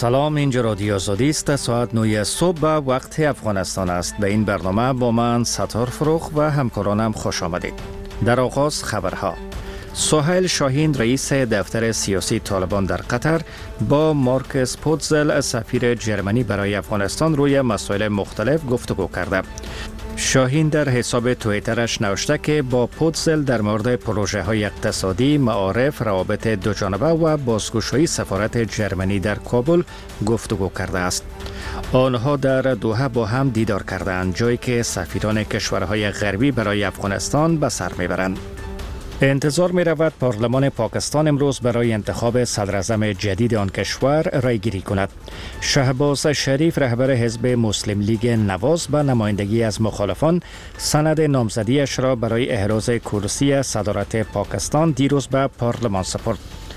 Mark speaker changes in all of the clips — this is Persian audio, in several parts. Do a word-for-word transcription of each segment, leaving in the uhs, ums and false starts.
Speaker 1: سلام، اینجا رادیو آزادی است. ساعت نه صبح به وقت افغانستان است. به این برنامه با من ستار فروخ و همکارانم خوش آمدید. در آغاز خبرها. سهیل شاهین رئیس دفتر سیاسی طالبان در قطر با مارکس پوتزل سفیر جرمنی برای افغانستان روی مسائل مختلف گفتگو کرده. شاهین در حساب توییترش نوشته که با پوتزل در مورد پروژه های اقتصادی، معارف، روابط دوجانبه و بازگشایی سفارت جرمنی در کابل گفتگو کرده است. آنها در دوحه با هم دیدار کردند، جایی که سفیران کشورهای غربی برای افغانستان به سر میبرند. انتظار می رود پارلمان پاکستان امروز برای انتخاب صدراعظم جدید آن کشور رایگیری کند. شهباز شریف رهبر حزب مسلم لیگ نواز به نمایندگی از مخالفان سند نامزدیش را برای احراز کرسی صدارت پاکستان دیروز به پارلمان سپرد.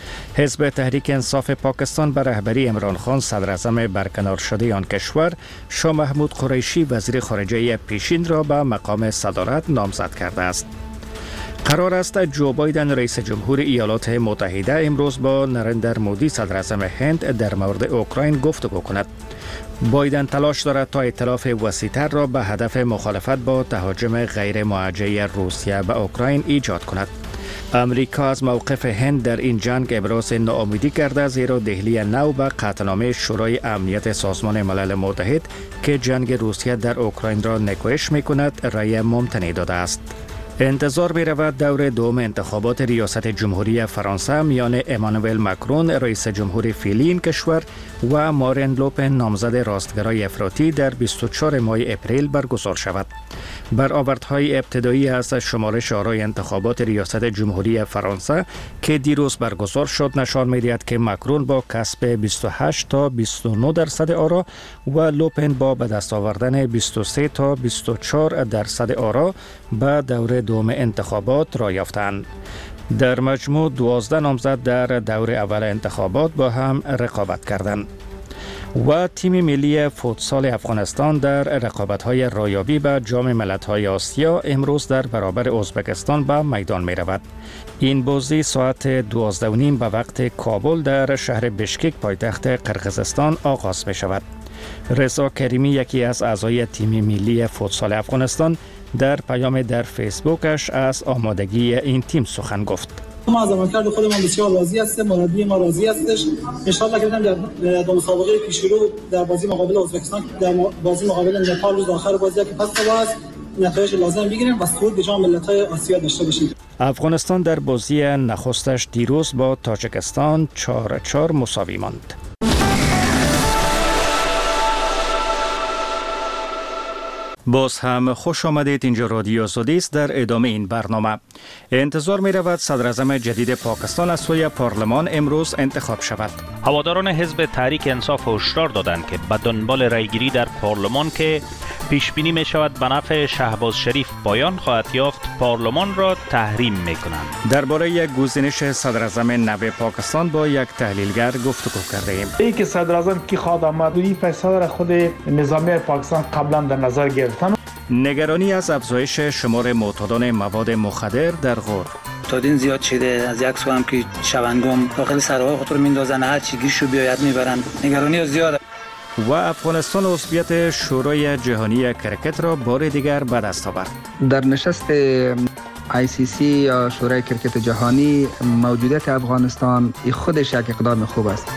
Speaker 1: حزب تحریک انصاف پاکستان به رهبری عمران خان صدراعظم برکنار شده آن کشور شاه محمود قریشی وزیر خارجه پیشین را به مقام صدارت نامزد کرده است. قرار است جو بایدن رئیس جمهور ایالات متحده امروز با نریندر مودی صدراعظم هند در مورد اوکراین گفتگو کند. بایدن تلاش دارد تا ائتلاف وسیع‌تر را به هدف مخالفت با تهاجم غیر موجه روسیه به اوکراین ایجاد کند. امریکا از موقف هند در این جنگ ابراز ناامیدی کرده، زیرا دهلی نو به قطعنامه شورای امنیت سازمان ملل متحد که جنگ روسیه در اوکراین را نکوهش می‌کند رأی ممتنع داده است. انتظار می رود دور دوم انتخابات ریاست جمهوری فرانسه میان امانوئل مکرون رئیس جمهور فعلی این کشور و مارین لوپن نامزد راستگرای افراطی در بیست و چهارم ماه اپریل برگزار شود. برآوردهای ابتدایی از شمارش آرای انتخابات ریاست جمهوری فرانسه که دیروز برگزار شد نشان می‌دهد که مکرون با کسب بیست و هشت تا بیست و نه درصد آرا و لوپن با به دست آوردن بیست و سه تا بیست و چهار درصد آرا به دور دوم انتخابات را یافتند. در مجموع دوازده نامزد در دور اول انتخابات با هم رقابت کردند. و تیم ملی فوتسال افغانستان در رقابت‌های رایابی به جام ملت‌های آسیا امروز در برابر ازبکستان به میدان می‌رود. این بازی ساعت دوازده و نیم به وقت کابل در شهر بشکک پایتخت قرقیزستان آغاز می‌شود. رضا کریمی یکی از اعضای تیم ملی فوتسال افغانستان در پیام در فیسبوکش از آمادگی این تیم سخن گفت.
Speaker 2: ما از عملکرد خودمان بسیار راضی هستیم، مربی ما راضی هستش. ان شاءالله که در در مسابقه پیشرو در بازی مقابل ازبکستان، در بازی مقابل نپال روز آخر بازی که پس باز نتایج لازم بگیریم و صعود به جام ملت‌های آسیا داشته باشیم.
Speaker 1: افغانستان در بازی نخستش دیروز با تاجیکستان چهار چهار مساوی ماند. باز هم خوش آمدید. اینجا رادیو آزادی است. در ادامه این برنامه انتظار می رود صدراعظم جدید پاکستان از سوی پارلمان امروز انتخاب شود.
Speaker 3: هواداران حزب تحریک انصاف هشدار دادند که به دنبال رایگیری در پارلمان که پیش بینی می شود به نفع شهباز شریف پایان خواهد یافت، پارلمان را تحریم می کنند.
Speaker 1: درباره یک گزینش صدراعظم نو پاکستان با یک تحلیلگر گفتگو کرده ایم.
Speaker 4: ای که صدراعظم کی خواهد آمد و این فیصله را خود نظامی پاکستان قبلا در نظر گرفت.
Speaker 1: نگرانی از افزایش شمار معتادان مواد مخدر در غور.
Speaker 5: معتادین زیاد شده، از یک سو هم که شبنگام داخل سرهای خود رو میندازن، هر چی گیرشو بیاید میبرن. نگرانی زیاد.
Speaker 1: و افغانستان عضویت شورای جهانی کرکت را بار دیگر به دست آورد.
Speaker 6: در نشست آی سی سی یا شورای کرکت جهانی موجودیت افغانستان خودش یک اقدام خوب است.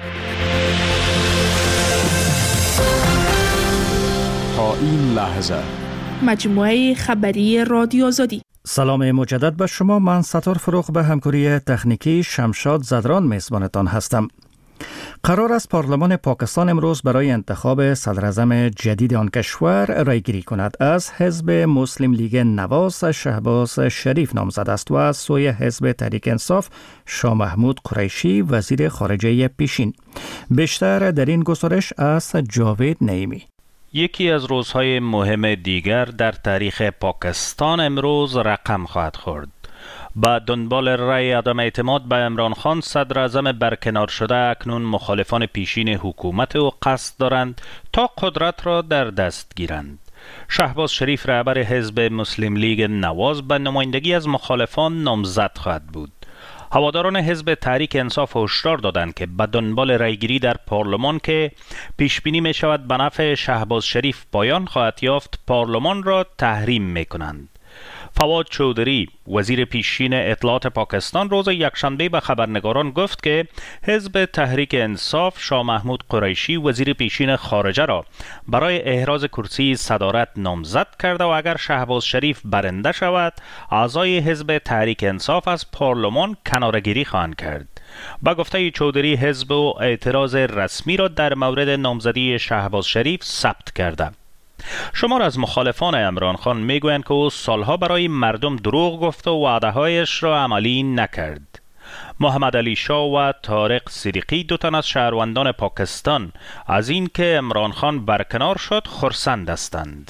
Speaker 7: تا این لحظه
Speaker 8: مجموعه خبری رادیو آزادی.
Speaker 1: سلام مجدد به شما. من ستار فروخ به همکاری تکنیکی شمشاد زدران میزبانتان هستم. قرار است پارلمان پاکستان امروز برای انتخاب صدراعظم جدید آن کشور رایگیری کند. از حزب مسلم لیگ نواز شهباز شریف نامزد است و از سوی حزب تحریک انصاف شاه محمود قریشی وزیر خارجه پیشین. بیشتر در این گزارش از جاوید نعیمی.
Speaker 3: یکی از روزهای مهم دیگر در تاریخ پاکستان امروز رقم خواهد خورد. با دنبال رأی عدم اعتماد به عمران خان صدراعظم برکنار شده، اکنون مخالفان پیشین حکومت او قصد دارند تا قدرت را در دست گیرند. شهباز شریف رهبر حزب مسلم لیگ نواز به نمایندگی از مخالفان نامزد خواهد بود. هواداران حزب تحریک انصاف هشدار دادند که به دنبال رایگیری در پارلمان که پیش بینی می شود به نفع شهباز شریف پایان خواهد یافت، پارلمان را تحریم می کنند. فواد چودری وزیر پیشین اطلاعات پاکستان روز یکشنبه به خبرنگاران گفت که حزب تحریک انصاف شاه محمود قریشی وزیر پیشین خارجه را برای احراز کرسی صدارت نامزد کرده و اگر شهباز شریف برنده شود اعضای حزب تحریک انصاف از پارلمان کناره‌گیری خواهند کرد. با گفته چودری حزب و اعتراض رسمی را در مورد نامزدی شهباز شریف ثبت کرده. شمار از مخالفان عمران خان میگویند که او سالها برای مردم دروغ گفت و وعده‌هایش را عملی نکرد. محمد علی شاه و طارق صدیقی دو تن از شهروندان پاکستان از این که عمران خان برکنار شد خرسند هستند.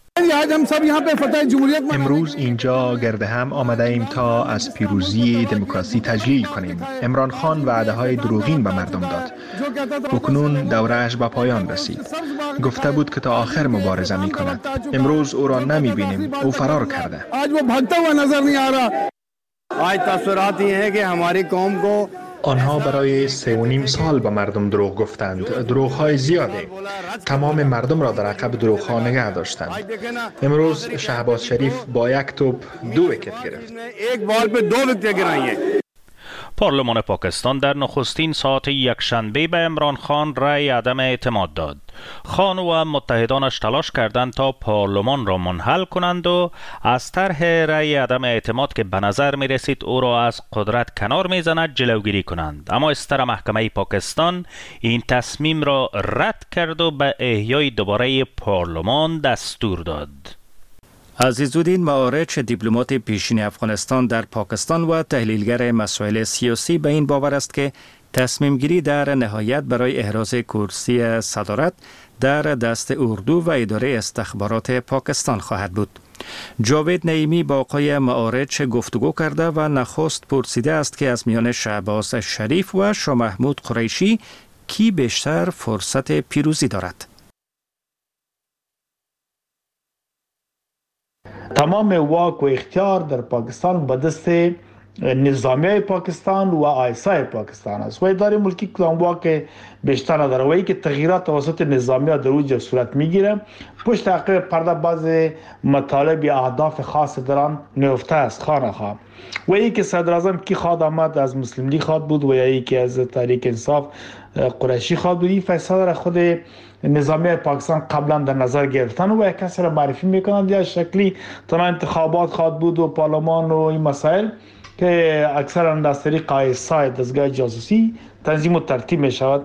Speaker 9: امروز اینجا گرد هم آمده ایم تا از پیروزی دموکراسی تجلیل کنیم. عمران خان وعده های دروغین به مردم داد. اکنون دورهش به پایان رسید. گفته بود که تا آخر مبارزه می کند. امروز او را نمی بینیم. او فرار کرده.
Speaker 10: آج تصویرات این ہے کہ ہماری قوم کو
Speaker 9: آنها برای سه و نیم سال به مردم دروغ گفتند. دروغ‌های زیاده. تمام مردم را در عقب دروغ‌ها نگه داشتند. امروز شهباز شریف با یک توپ دو ویکت گرفت.
Speaker 10: یک بال به دو ویکت گرایی.
Speaker 3: پارلمان پاکستان در نخستین ساعت یکشنبه به عمران خان رأی عدم اعتماد داد. خان و متحدانش تلاش کردند تا پارلمان را منحل کنند و از طرح رأی عدم اعتماد که به نظر می رسید او را از قدرت کنار می زند جلوگیری کنند، اما استر محکمه پاکستان این تصمیم را رد کرد و به احیای دوباره پارلمان دستور داد.
Speaker 1: عزیزالدین معارج دیپلمات پیشین افغانستان در پاکستان و تحلیلگر مسائل سیاسی به این باور است که تصمیم گیری در نهایت برای احراز کرسی صدارت در دست اردو و اداره استخبارات پاکستان خواهد بود. جاوید نعیمی با آقای معارج گفتگو کرده و نخست پرسیده است که از میان شهباز شریف و شاه محمود قریشی کی بیشتر فرصت پیروزی دارد؟
Speaker 4: تمام واک و اختیار در پاکستان به دست نظامی پاکستان و آیسای پاکستان است و اداره ملکی کدام واک بیشتر نداره و ای که تغییرات توسط نظامی در اوج صورت میگیره پشت عقب پرده بعض مطالب یا اهداف خاص دران نهفته است خانه خواه و ای که صدر اعظم کی خواد آمد از مسلم لیگ خواد بود و ای که از تحریک انصاف قریشی خواد بود. این فیصله را خود نظامی پاکستان قبلا در نظر گرفتن و یک کسی را معرفی میکنند یا شکلی تنها انتخابات خواد بود و پارلمان و این مسائل که اکثرا از طریق آیسای دستگاه جاسوسی تنظیم و ترتیب می شود.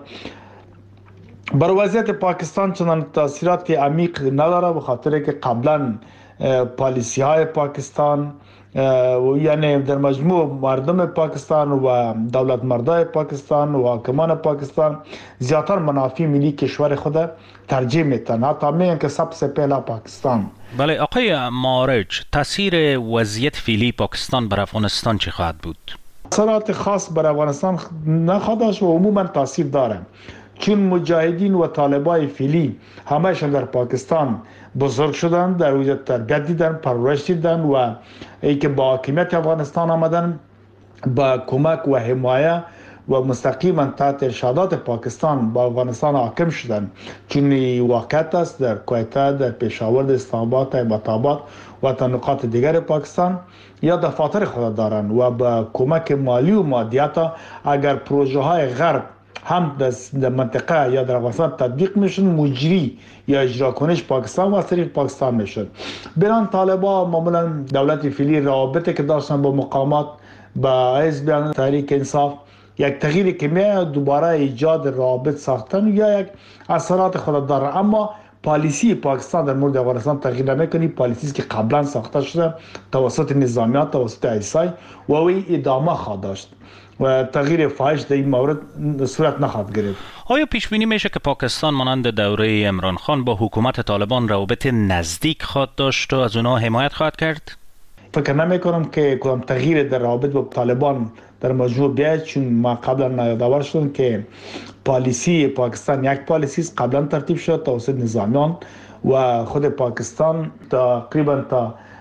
Speaker 4: بر وضعیت پاکستان چنان تاثیرات عمیق نداره به خاطر که قبلا پالیسی های پاکستان و یعنی در مجموع مردم پاکستان و دولت مردای پاکستان و حاکمان پاکستان زیادتر منافع ملی کشور خود ترجیح میتن، حتی میگن که سبسه پهلا پاکستان.
Speaker 3: بله آقای معارج، تاثیر وضعیت فعلی پاکستان بر افغانستان چه خواهد بود؟
Speaker 4: اثرات خاص بر افغانستان نخواهد داشت و عموما تاثیر داره، چون مجاهدین و طالبای فعلی همهشون در پاکستان بزرگ شدن، در اوج تربیت دیدن، پرورش دیدن و ای که با حاکمیت افغانستان آمدن با کمک و حمایه و مستقیما تحت ارشادات پاکستان با افغانستان حاکم شدن، چون واقعیت است در کویت، در پشاور، در اسلام آباد، تایبات و تا نقاط دیگر پاکستان یا دفاتر خود دارن و با کمک مالی و مادیات اگر پروژه های غرب هم در منطقه یا در افغانستان تطبیق میشن، مجری یا اجرا کنش پاکستان و از طریق پاکستان میشد. بران طالبا معمولا دولت فعلی رابطه که داشتن با مقامات با حزب تحریک انصاف یک تغییری که میاد دوباره ایجاد رابط ساختن یا یک اثرات خود داره، اما پالیسی پاکستان در مورد افغانستان تغییر نمیکنه. پالیسی که قبلا ساخته شده توسط نظامیات، توسط آیسای و وی ادامه خواهد داشت و تغییر فاحش در این مورد صورت نخواهد گرفت.
Speaker 3: آیا پیش بینی میشه که پاکستان مانند دوره عمران خان با حکومت طالبان روابط نزدیک خواهد داشت و از اونها حمایت خواهد کرد؟
Speaker 4: فکر نمی کنم که کدام تغییر در روابط با طالبان در مجموع بیاید، چون ما قبلا یادآور شدیم که پالیسی پاکستان یک پالیسی است قبلا ترتیب شد توسط نظامیان و خود پاکستان تقریبا تا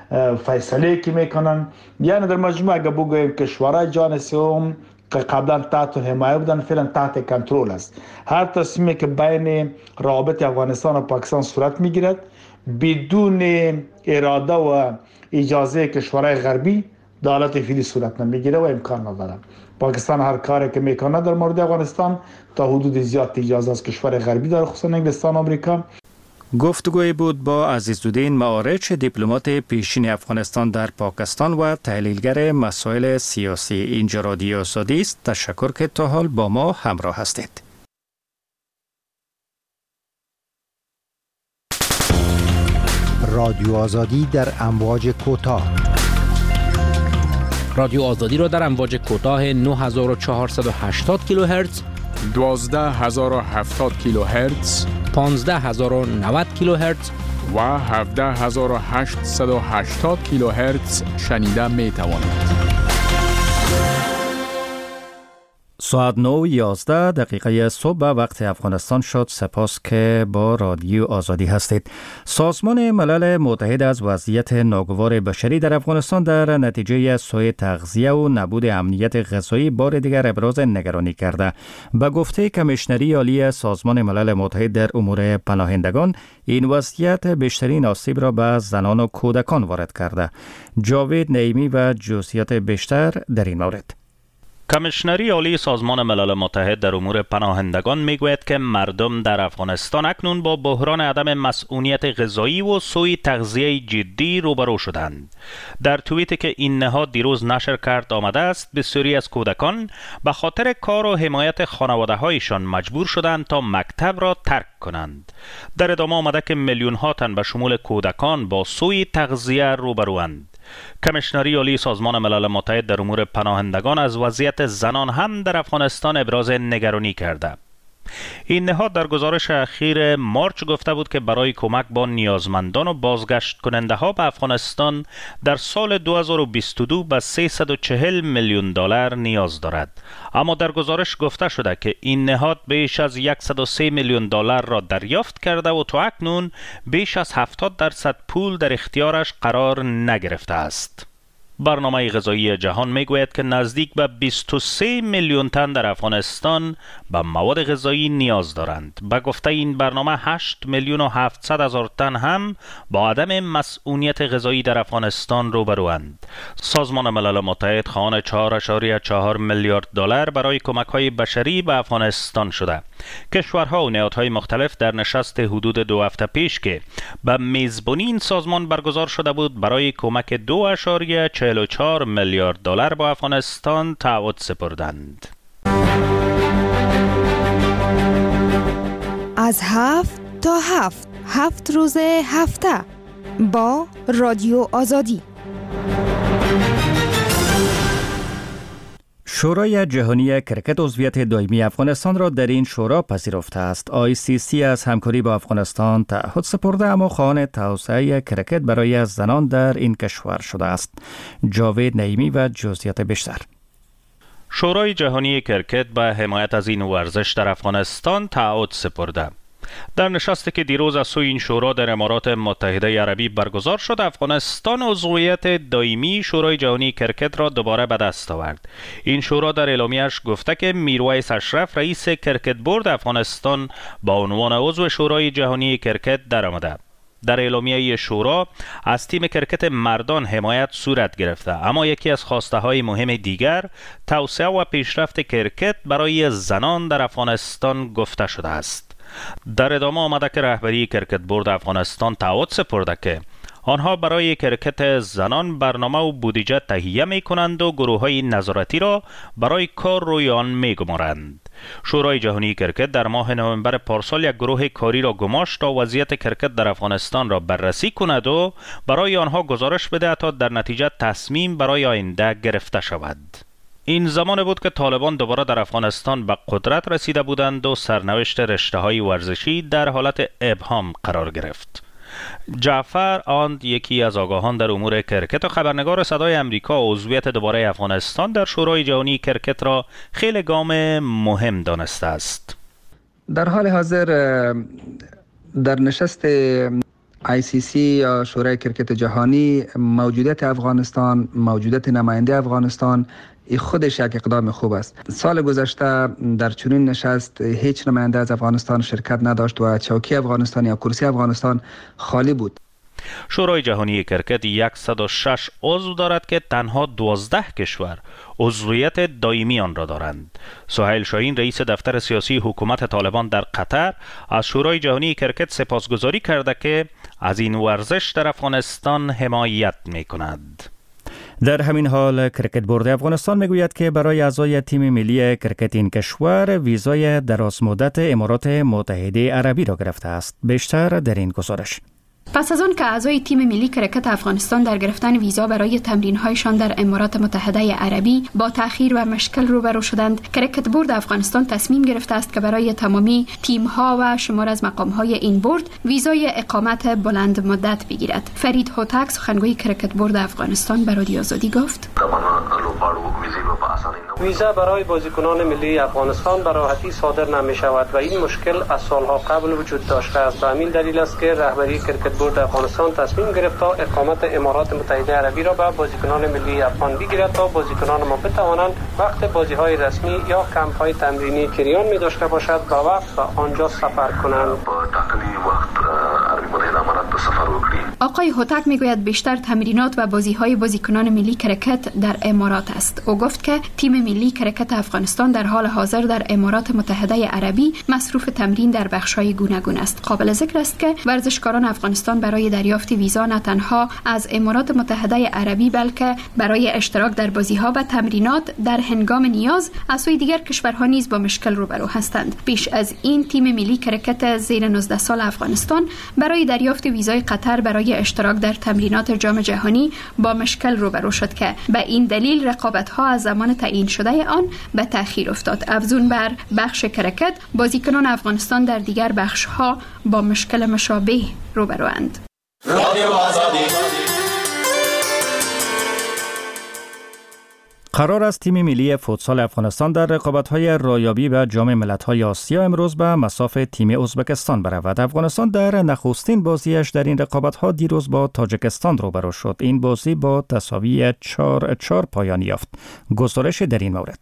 Speaker 4: فیصله که میکنن. یعنی در مجموع اگر بگوییم کشورهای جهان سوم که قبلا تحت حمایه بودن فعلا تحت کنترل است. هر تصمیمی که بین روابط افغانستان و پاکستان صورت میگیرد بدون اراده و اجازه کشورهای غربی در حالت فعلی صورت نمیگیره و امکان نداره. پاکستان هر کاری که میکنه در مورد افغانستان تا حدود زیاد اجازه از کشور غربی داره، خصوصا انگلستان و آمریکا.
Speaker 1: گفتگوی بود با عزیزالدین معارچ، دیپلمات پیشین افغانستان در پاکستان و تحلیلگر مسائل سیاسی. اینجا رادیو آزادی است. تشکر که تا حال با ما همراه هستید.
Speaker 11: رادیو آزادی در امواج کوتاه.
Speaker 12: رادیو آزادی را در امواج کوتاه نه هزار و چهارصد و هشتاد کیلوهرتز،
Speaker 7: دوازده هزار و هفتاد کیلوهرتز،
Speaker 12: پانزده هزار و نود کیلوهرتز
Speaker 7: و هفده هزار و هشتصد و هشتاد کیلوهرتز شنیده می توانید.
Speaker 1: ساعت نه و یازده دقیقه صبح وقت افغانستان شد. سپاس که با رادیو آزادی هستید. سازمان ملل متحد از وضعیت ناگوار بشری در افغانستان در نتیجه سوء تغذیه و نبود امنیت غذایی بار دیگر ابراز نگرانی کرده. به گفته کمیشنری عالی سازمان ملل متحد در امور پناهندگان، این وضعیت بیشترین آسیب را به زنان و کودکان وارد کرده. جاوید نعیمی و جزئیات بیشتر در این مورد.
Speaker 3: کمیشنری عالی سازمان ملل متحد در امور پناهندگان میگوید که مردم در افغانستان اکنون با بحران عدم مسئولیت غذایی و سوء تغذیه جدی روبرو شدند. در توییتی که این نهاد دیروز نشر کرد آمده است بسیاری از کودکان به خاطر کار و حمایت خانواده هایشان مجبور شدند تا مکتب را ترک کنند. در ادامه آمده که میلیون ها تن به شمول کودکان با سوء تغذیه روبروند. کمیشنری عالی سازمان ملل متحد در امور پناهندگان از وضعیت زنان هم در افغانستان ابراز نگرانی کرده. این نهاد در گزارش اخیر مارچ گفته بود که برای کمک با نیازمندان و بازگشت کننده ها به افغانستان در سال دو هزار و بیست و دو به سیصد و چهل میلیون دلار نیاز دارد. اما در گزارش گفته شده که این نهاد بیش از صد و سه میلیون دلار را دریافت کرده و تا اکنون بیش از هفتاد درصد پول در اختیارش قرار نگرفته است. برنامه غذایی جهان میگوید که نزدیک به بیست و سه میلیون تن در افغانستان به مواد غذایی نیاز دارند. به گفته این برنامه هشت میلیون و هفتصد هزار تن هم با عدم مسئولیت غذایی در افغانستان روبروند. سازمان ملل متحد خواهان چهار اشاریه چهار میلیارد دلار برای کمک‌های بشری به افغانستان شده. کشورها و نهادهای مختلف در نشست حدود دو هفته پیش که به میزبانی این سازمان برگزار شده بود برای کمک دو اشاریه چهل و چهار میلیارد دلار با افغانستان تعهد سپردند.
Speaker 13: از هفت تا هفت هفت روز هفته با رادیو آزادی.
Speaker 1: شورای جهانی کرکت عضویت دائمی افغانستان را در این شورا پذیرفته است. آی سی سی از همکاری با افغانستان تعهد سپرده اما خواهان توسعه کرکت برای زنان در این کشور شده است. جاوید نعیمی و جزئیات بیشتر.
Speaker 3: شورای جهانی کرکت به حمایت از این ورزش در افغانستان تعهد سپرده. در نشستی که دیروز از سوی این شورا در امارات متحده عربی برگزار شد، افغانستان عضویت دائمی شورای جهانی کرکت را دوباره به دست آورد. این شورا در اعلامیه‌اش گفته که میرویس اشرف رئیس کرکت بورد افغانستان با عنوان عضو شورای جهانی کرکت درآمده. در اعلامیه شورا از تیم کرکت مردان حمایت صورت گرفته، اما یکی از خواسته های مهم دیگر توسعه و پیشرفت کرکت برای زنان در افغانستان گفته شده است. در ادامه آمده که رهبری کرکت بورد افغانستان تعهد سپرده که آنها برای کرکت زنان برنامه و بودجه تهیه می کنند و گروه های نظارتی را برای کار روی آن می گمارند. شورای جهانی کرکت در ماه نوامبر پارسال یک گروه کاری را گماشت تا وضعیت کرکت در افغانستان را بررسی کند و برای آنها گزارش بده تا در نتیجه تصمیم برای آینده گرفته شود. این زمان بود که طالبان دوباره در افغانستان به قدرت رسیده بودند و سرنوشت رشته‌های ورزشی در حالت ابهام قرار گرفت. جعفر آند، یکی از آگاهان در امور کرکت و خبرنگار صدای امریکا، عضویت دوباره افغانستان در شورای جهانی کرکت را خیلی گام مهم دانسته است.
Speaker 6: در حال حاضر در نشست آی سی سی یا شورای کرکت جهانی موجودیت افغانستان، موجودیت نماینده افغانستان خودش یک اقدام خوب است. سال گذشته در چنین نشست هیچ نماینده از افغانستان شرکت نداشت و چوکی افغانستان یا کرسی افغانستان خالی بود.
Speaker 3: شورای جهانی کرکت صد و شش عضو دارد که تنها دوازده کشور عضویت دائمی آن را دارند. سهیل شاهین رئیس دفتر سیاسی حکومت طالبان در قطر از شورای جهانی کرکت سپاسگزاری کرده که از این ورزش در افغانستان حمایت می کند.
Speaker 1: در همین حال کرکت بورد افغانستان میگوید که برای اعضای تیم ملی کرکت این کشور ویزای دراز مدت امارات متحده عربی را گرفته است. بیشتر در این گزارش.
Speaker 14: پس از آن که اعضای تیم ملی کرکت افغانستان در گرفتن ویزا برای تمرین‌هایشان در امارات متحده عربی با تأخیر و مشکل روبرو شدند، کرکت بورد افغانستان تصمیم گرفته است که برای تمامی تیم‌ها و شمار از مقام‌های این بورد ویزای اقامت بلند مدت بگیرد. فرید هوتک سخنگوی کرکت بورد افغانستان به رادیو آزادی گفت:
Speaker 15: ویزا برای بازیکنان ملی افغانستان به راحتی صادر نمی شود و این مشکل از سالها قبل وجود داشته است. و همین دلیل است که رهبری کرکت بورد افغانستان تصمیم گرفت تا اقامت امارات متحده عربی را به بازیکنان ملی افغان بگیرد تا بازیکنان ما بتوانند وقت بازی‌های رسمی یا کمپ‌های تمرینی کریان می داشته باشد با وقت و آنجا سفر کنند.
Speaker 14: آقای هوتک میگوید بیشتر تمرینات و بازی‌های بازیکنان ملی کرکت در امارات است. او گفت که تیم ملی کرکت افغانستان در حال حاضر در امارات متحده عربی مصروف تمرین در بخش‌های گوناگون است. قابل ذکر است که ورزشکاران افغانستان برای دریافت ویزا نه تنها از امارات متحده عربی بلکه برای اشتراک در بازی‌ها و تمرینات در هنگام نیاز از سوی دیگر کشورها نیز با مشکل روبرو هستند. پیش از این تیم ملی کرکت زیر نوزده سال افغانستان برای دریافت ویزای قطر برای اشتراک در تمرینات جام جهانی با مشکل روبرو شد که به این دلیل رقابت‌ها از زمان تعیین شده آن به تأخیر افتاد. افزون بر بخش کرکت، بازیکنان افغانستان در دیگر بخش‌ها با مشکل مشابه روبروند.
Speaker 1: قرار است تیم ملی فوتسال افغانستان در رقابت‌های رایابی به جام ملت‌های آسیا امروز به مصاف تیم ازبکستان برود. افغانستان در نخستین بازیش در این رقابت‌ها دیروز با تاجیکستان روبرو شد. این بازی با تساوی چهار چهار پایان یافت. گزارش در این مورد.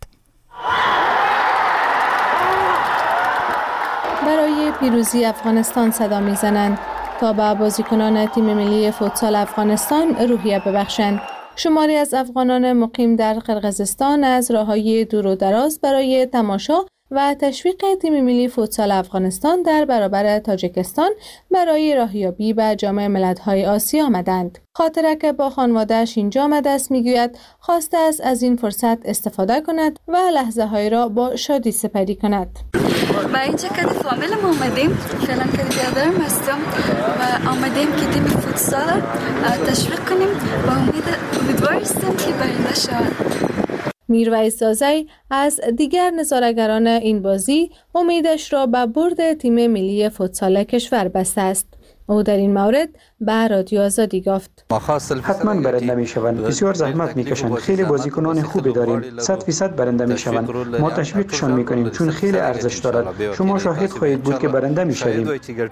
Speaker 16: برای پیروزی افغانستان صدا می‌زنند تا به بازیکنان تیم ملی فوتسال افغانستان روحیه ببخشند. شماری از افغانان مقیم در قرقیزستان از راه‌های دور و دراز برای تماشا و تشویق تیم ملی فوتسال افغانستان در برابر تاجیکستان برای راهیابی به جام ملت‌های آسیا آمدند. خاطره که با خانواده‌اش اینجا آمده است میگوید خواسته است از این فرصت استفاده کند و لحظه‌های را با شادی سپری کند.
Speaker 17: با اینجا که فامیل ما آمدیم، فعلا که بیادرم هستم و آمدیم که تیم فوتسال تشویق کنیم و امید امیدوار هستم که برنده شود.
Speaker 16: میرویس زازی از دیگر نظاره‌گران این بازی امیدش را به برد تیم ملی فوتسال کشور بسته است. او در این مورد به رادیو آزادی گفت:
Speaker 18: حتما برنده میشوند. بسیار زحمت میکشند. خیلی بازیکنان خوبی داریم. صد فیصد برنده میشوند. ما تشویقشان میکنیم چون خیلی ارزش دارد. شما شاهد خواهید بود که برنده میشویم.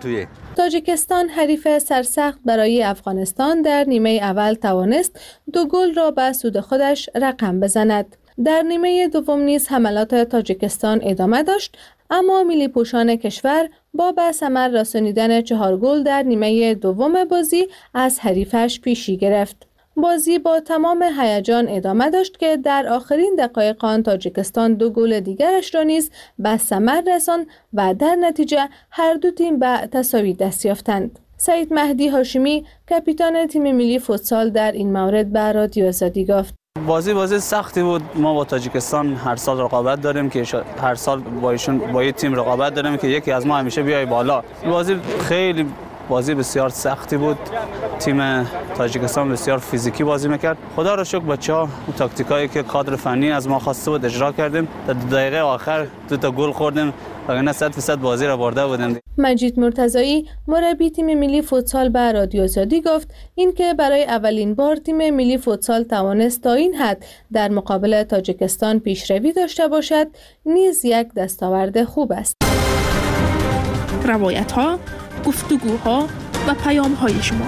Speaker 16: تاجیکستان حریف سرسخت برای افغانستان در نیمه اول توانست دو گل را به سود خودش رقم بزند. در نیمه دوم نیز حملات تاجیکستان ادامه داشت، اما ملی پوشان کشور با به ثمر رسانیدن چهار گل در نیمه دوم بازی از حریفش پیشی گرفت. بازی با تمام هیجان ادامه داشت که در آخرین دقایق آن تاجیکستان دو گل دیگرش را نیز به ثمر رساند و در نتیجه هر دو تیم به تساوی دست یافتند. سعید مهدی هاشمی کاپیتان تیم ملی فوتسال در این مورد به رادیو آزادی گفت:
Speaker 19: بازی بازی سختی بود. ما با تاجیکستان هر سال رقابت داریم که هر سال با ایشون با این تیم رقابت داریم که یکی از ما همیشه بیای بالا. بازی خیلی بازی بسیار سختی بود. تیم تاجیکستان بسیار فیزیکی بازی میکرد. خدا را شکر بچه‌ها تاکتیکایی که کادر فنی از ما خواسته بود اجرا کردیم. در دقیقه آخر دو تا گل خوردیم. وگرنه صد درصد بازی را برده بودیم.
Speaker 16: مجید مرتضایی مربی تیم ملی فوتسال به رادیو آزادی گفت اینکه برای اولین بار تیم ملی فوتسال توانست تا این حد در مقابل تاجیکستان پیشروی داشته باشد نیز یک دستاورد خوب است.
Speaker 8: روایت‌ها، گفتگوها، و پیام های شما.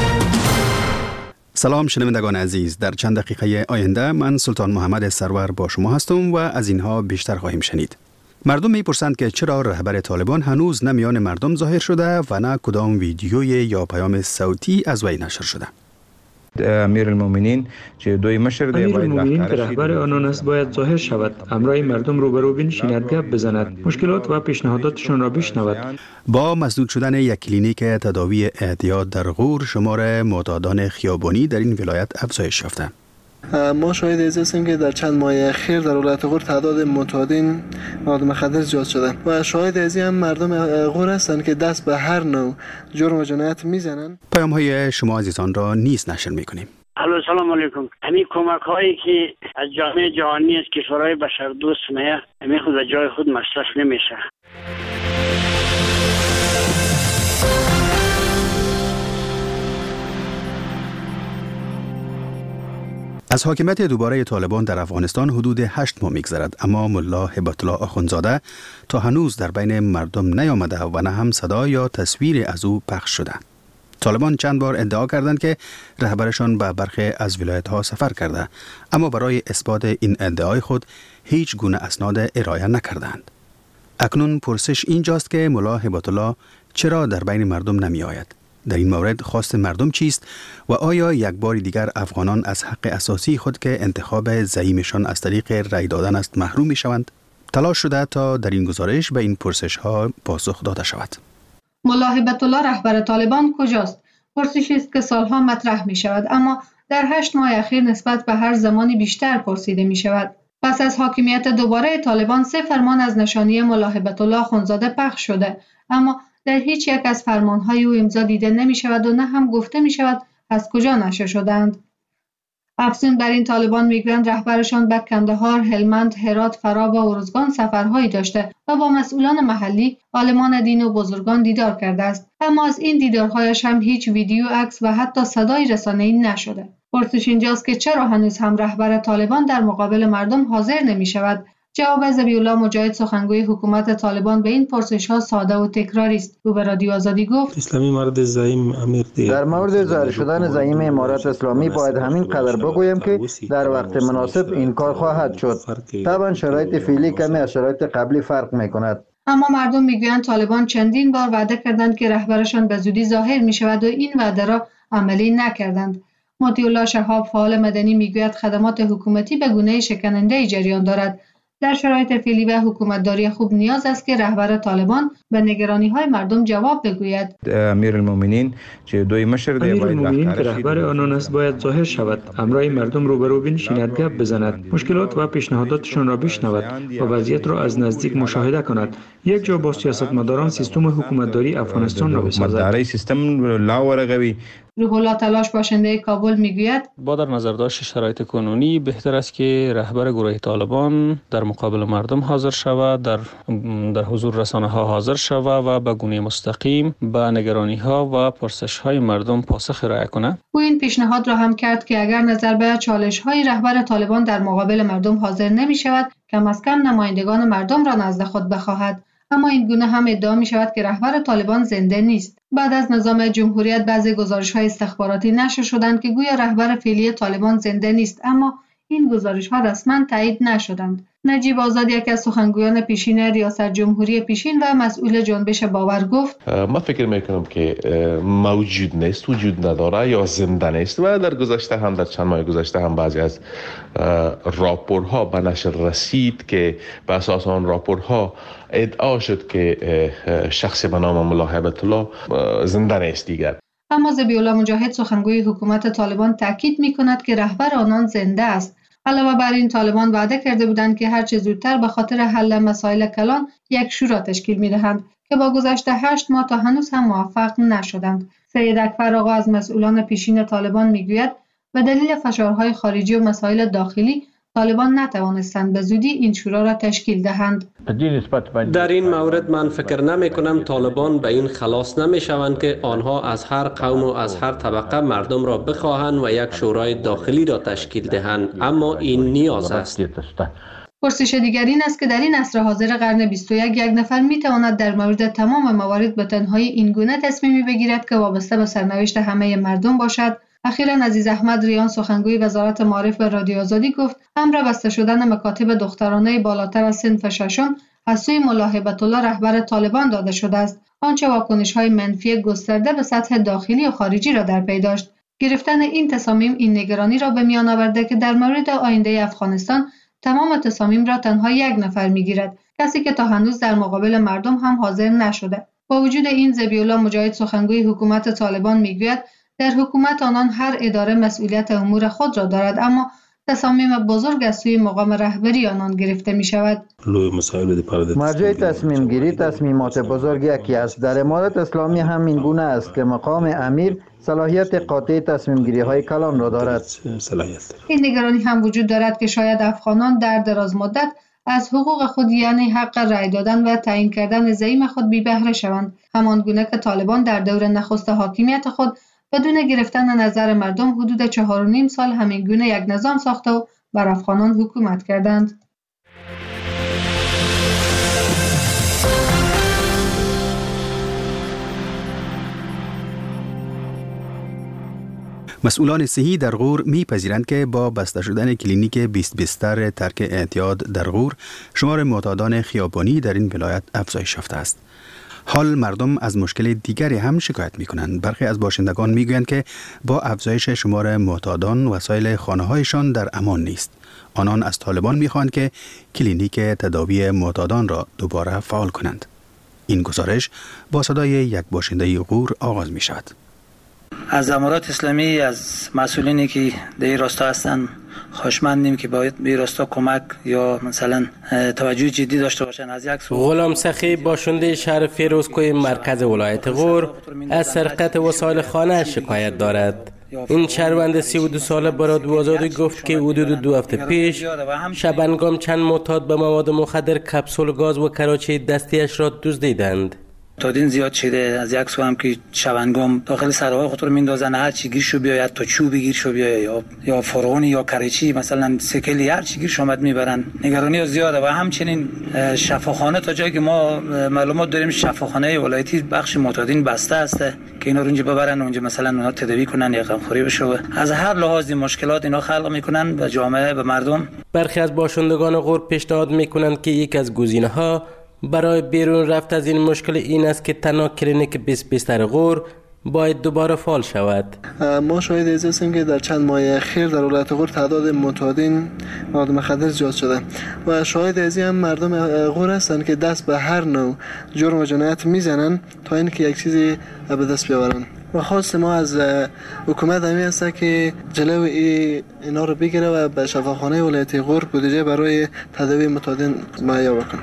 Speaker 20: سلام شنوندگان عزیز، در چند دقیقه آینده من سلطان محمد سرور با شما هستم و از اینها بیشتر خواهیم شنید. مردم میپرسند که چرا رهبر طالبان هنوز نه میان مردم ظاهر شده و نه کدام ویدیوی یا پیام صوتی از وی نشر شده.
Speaker 21: امیرالمومنین که دوی مشر دی
Speaker 18: امیرالمومنین که رهبر آنان است باید ظاهر شود، همراه مردم روبرو بنشیند، گپ بزند، مشکلات و پیشنهاداتشان را بشنود.
Speaker 20: با مسدود شدن یک کلینیک تداوی اعتیاد در غور، شمار معتادان خیابانی در این ولایت افزایش یافته.
Speaker 22: ما شاهد از هستیم که در چند ماه اخیر در ولایت غور تعداد معتادین مواد مخدر زیاد شده و شاهد از هم مردم غور هستند که دست به هر نوع جرم و جنایت میزنن.
Speaker 20: پیام های شما عزیزان را نیز نشر میکنیم.
Speaker 23: الو سلام علیکم. همین کمک هایی که از جامعه جهانی از کشورهای بشر دوست میه همین خود از جای خود مصرف نمیشه.
Speaker 20: از حاکمیت دوباره طالبان در افغانستان حدود هشت ماه میگذرد، اما ملا هبت الله آخوندزاده تا هنوز در بین مردم نیامده و نه هم صدا یا تصویر از او پخش شده. طالبان چند بار ادعا کردند که رهبرشان به برخی از ولایت‌ها سفر کرده، اما برای اثبات این ادعای خود هیچ گونه اسناد ارائه نکردند. اکنون پرسش اینجاست که ملا هبت الله چرا در بین مردم نمی آید؟ در این مورد خواست مردم چیست و آیا یک بار دیگر افغانان از حق اساسی خود که انتخاب زعیمشان از طریق رای دادن است محروم می شوند؟ تلاش شده تا در این گزارش به این پرسش ها پاسخ داده شود.
Speaker 24: ملا هبت الله رهبر طالبان کجاست؟ پرسشی است که سالها مطرح می شود، اما در هشت ماه اخیر نسبت به هر زمانی بیشتر پرسیده می شود. پس از حاکمیت دوباره طالبان سه فرمان از نشانی ملا هبت الله آخوندزاده پخش شده، اما در هیچ یک از فرمانهای او امضا دیده نمی شود و نه هم گفته می شود از کجا نشر شدند. افزون بر این طالبان میگویند رهبرشان به کندهار، هلمند، هرات، فرا و ارزگان سفرهایی داشته و با مسئولان محلی، عالمان دین و بزرگان دیدار کرده است، اما از این دیدارهایش هم هیچ ویدیو، عکس و حتی صدای رسانه‌ای نشده. پرسش اینجاست که چرا هنوز هم رهبر طالبان در مقابل مردم حاضر نمی شود؟ جواب ذبیح‌الله مجاهد سخنگوی حکومت طالبان به این پرسش‌ها ساده و تکراری است. او به رادیو آزادی گفت:
Speaker 25: اسلامی مرد زعیم امیر دی.
Speaker 26: در مورد ظاهر شدن زعیم امارات اسلامی باید همین قدر بگویم که در وقت مناسب این کار خواهد شد. طبعا شرایط فعلی کمی از شرایط قبلی فرق می‌کند.
Speaker 24: اما مردم میگویند طالبان چندین بار وعده کردند که رهبرشان به زودی ظاهر می‌شود و این وعده را عملی نکردند. مطیع الله شهاب فعال مدنی میگوید خدمات حکومتی به گونه شکننده جریان دارد. در شرایط فعلی و حکومتداری خوب نیاز است که رهبر طالبان به نگرانی‌های مردم جواب بگوید.
Speaker 21: امیرالمومنین که دوی مشر دی
Speaker 18: امیرالمومنین که رهبر آنان است باید ظاهر شود، همراه مردم روبرو بنشیند، گپ بزند، مشکلات و پیشنهاداتشان را بشنود و وضعیت را از نزدیک مشاهده کند. یک جا با سیاستمداران سیستم حکومتداری افغانستان را بسازد.
Speaker 21: در سیستم لاورقوی
Speaker 24: روح الله تلاش باشنده کابل میگوید
Speaker 27: با در نظر داشت شرایط کنونی بهتر است که رهبر گروه طالبان در مقابل مردم حاضر شود، در در حضور رسانه ها حاضر شود و به گونه مستقیم به نگرانی ها و پرسش های مردم پاسخ ارائه کند.
Speaker 24: او این پیشنهاد را هم کرد که اگر نظر به چالش های رهبر طالبان در مقابل مردم حاضر نمی شود، کم از کم نمایندگان مردم را نزد خود بخواهد. اما این گونه هم ادعا می شود که رهبر طالبان زنده نیست. بعد از نظام جمهوریت بعضی گزارش‌های استخباراتی نشر شدند که گویا رهبر فعلی طالبان زنده نیست، اما این گزارش‌ها رسما تایید نشدند. نجیب آزاد یک از سخنگویان پیشین ریاست جمهوری پیشین و مسئول جنبش باور گفت:
Speaker 28: ما فکر میکنم که موجود نیست، وجود نداره یا زنده نیست و در گذشته هم در چند ماه گذشته هم بعضی از راپورها به نشر رسید که به اساس آن راپورها ادعا شد که شخصی به نام ملا هبت الله زنده نیست دیگر.
Speaker 24: اما ذبیح‌الله مجاهد سخنگوی حکومت طالبان تاکید می‌کند که رهبر آنان زنده است. علاوه بر این طالبان وعده کرده بودند که هر چه زودتر به خاطر حل مسائل کلان یک شورا تشکیل می‌دهند که با گذشت هشت ماه تا هنوز هم موفق نشدند. سید اکبر آقا از مسئولان پیشین طالبان می‌گوید به دلیل فشارهای خارجی و مسائل داخلی طالبان نتوانستند به زودی این شورا را تشکیل دهند.
Speaker 29: در این مورد من فکر نمی کنم طالبان به این خلاص نمی شوند که آنها از هر قوم و از هر طبقه مردم را بخواهند و یک شورای داخلی را تشکیل دهند، اما این نیاز است.
Speaker 24: پرسش دیگر این است که در این عصر حاضر قرن بیست و یک یک نفر میتواند در مورد تمام موارد به تنهایی این گونه تصمیمی بگیرد که وابسته به سرنوشت همه مردم باشد؟ اخیراً عزیز احمد ریان سخنگوی وزارت معارف به رادیو آزادی گفت امر بسته شدن مکاتب دخترانه بالاتر از صنف ششم از سوی ملا هبت الله رهبر طالبان داده شده است، آنچه واکنش‌های منفی گسترده به سطح داخلی و خارجی را در پی داشت. گرفتن این تصامیم این نگرانی را به میان آورده که در مورد آینده افغانستان تمام تصامیم را تنها یک نفر میگیرد، کسی که تا هنوز در مقابل مردم هم حاضر نشده. با وجود این، ذبیح الله مجاهد سخنگوی حکومت طالبان میگوید در حکومت آنان هر اداره مسئولیت امور خود را دارد، اما تصامیم بزرگ از سوی مقام رهبری آنان گرفته می شود.
Speaker 26: مرجع تصمیم گیری تصمیمات بزرگ یکی است. در امارت اسلامی هم این گونه است که مقام امیر صلاحیت قاطع تصمیم گیری های کلان را دارد.
Speaker 24: این نگرانی هم وجود دارد که شاید افغانان در دراز مدت از حقوق خود یعنی حق رأی دادن و تعیین کردن زعیم خود بی بهره شوند، همان گونه که طالبان در دور نخست حاکمیت خود بدون گرفتن نظر مردم حدود چهار و نیم سال همین گونه یک نظام ساخته و بر افغانان حکومت کردند.
Speaker 20: مسئولان صحی در غور می‌پذیرند که با بسته شدن کلینیک بیست بستر ترک اعتیاد در غور، شمار معتادان خیابانی در این ولایت افزایش یافته است. حال مردم از مشکل دیگری هم شکایت می‌کنند. برخی از باشندگان می‌گویند که با افزایش شمار معتادان وسایل خانه‌هایشان در امان نیست. آنان از طالبان می‌خواهند که کلینیک تداوی معتادان را دوباره فعال کنند. این گزارش با صدای یک باشنده غور آغاز می‌شود.
Speaker 2: از امارات اسلامی، از مسئولینی که در این راستا هستند خوشمندیم که باید به راستا کمک یا مثلا توجه جدی داشته باشند. از یک سو
Speaker 4: غلام سخی باشنده شهر فیروزکوی مرکز ولایت غور از سرقت وسایل خانه شکایت دارد. این شهروند سی و دو ساله برای دوازده گفت که حدود دو هفته پیش شبنگام چند معتاد به مواد مخدر، کپسول گاز و کراچی دستیش را دزدیدند.
Speaker 2: معتادین زیاد شده. از یک سو هم که شبنگام داخل سرهای خود رو میندازن، هر چی گیرشو بیاید تا چوبی گیرشو بیاید یا یا فرعونی یا کریچی مثلا سکلی هر چی گیرش اومد میبرن. نگرانی زیاده. و همچنین شفاخانه تا جایی که ما معلومات داریم شفاخانه ولایتی بخش معتادین بسته است که اینا رو اونجا ببرن، اونجا مثلا اونا تداوی کنن یا غمخوری بشه. از هر لحاظی مشکلات اینا خلق میکنن و جامعه به مردم.
Speaker 4: برخی از باشندگان غور پیشنهاد میکنند که یک از گزینه‌ها برای بیرون رفت از این مشکل این است که تنها کلینیک بیست بستر غور باید دوباره فعال شود.
Speaker 22: ما شاهد از هستیم که در چند ماه اخیر در ولایت غور تعداد معتادین مواد مخدر زیاد شده و شاهد از این هم مردم غور هستند که دست به هر نوع جرم و جنایت میزنن تا اینکه یک چیزی به دست بیاورن. و خواست ما از حکومت همی است که جلو اینا رو بگیره و به شفاخانه ولایت غور بودجه برای تداوی معتادین مهیا بکنه.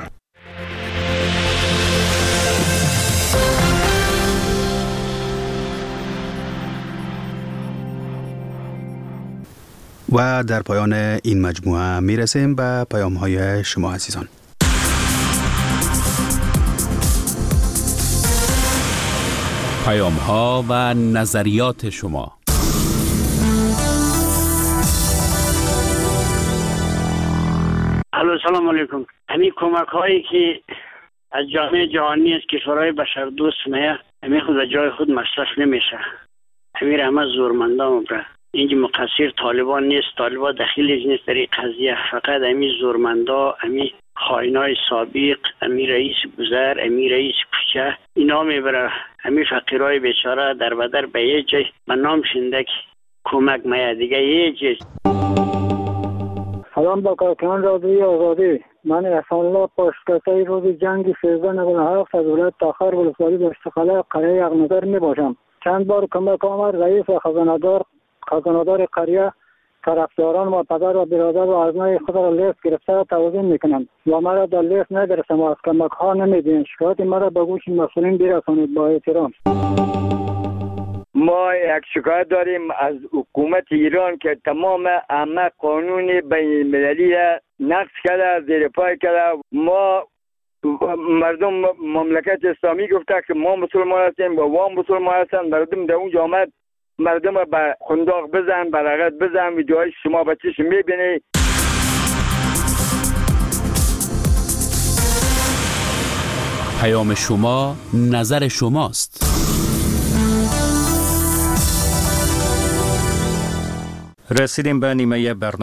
Speaker 20: و در پایان این مجموعه میرسیم به پیام های شما عزیزان.
Speaker 5: پیام ها و نظریات شما.
Speaker 23: الو سلام علیکم. همین کمک هایی که از جامعه جهانی از کشورهای بشردوست میه همین خود جای خود مصرف نمیشه. همین همه زورمندان بره. اینجا مقصر طالبان نیست، طالبان دخیلش نیست در این قضیه، فقط امی زورمندا، امی خائنای سابق، امی رئیس بزر، امی رئیس کوچه اینا میبره امی فقیرای بیچاره در بدر به یه جای به نام شنده کمک میه دیگه یه جای.
Speaker 7: سلام با کارکنان رادیوی آزادی. من احسان الله پشتکسای روز جنگ سیزده نود و هفت از ولایت تاخر ولسوالی دشتخاله قریه یغنظر می باشم. چند بار کمک آمد رئیس و خزانه‌دار خزانه‌دار قریه طرفداران و پدر و برادر و ابنای خود را لیست گرفته توضیح میکنند و مرا در لیست نگرفتم و از کمک ها نمیدین. شکایت مرا به گوش مسئولین برسانید. با احترام.
Speaker 9: ما یک شکایت داریم از حکومت ایران که تمام همه قانون بین المللی نقض کرده، زیر پای کرده. ما مردم مملکت اسلامی گفته که ما مسلمان هستیم و وام مسلمان هستند. مردم در اونجا آمد مردم به خنداق بزن، برقت بزن، ویدیوهای شما بچهش میبینی.
Speaker 5: پیام شما نظر شماست.
Speaker 1: رسیدیم به نیمه برنامه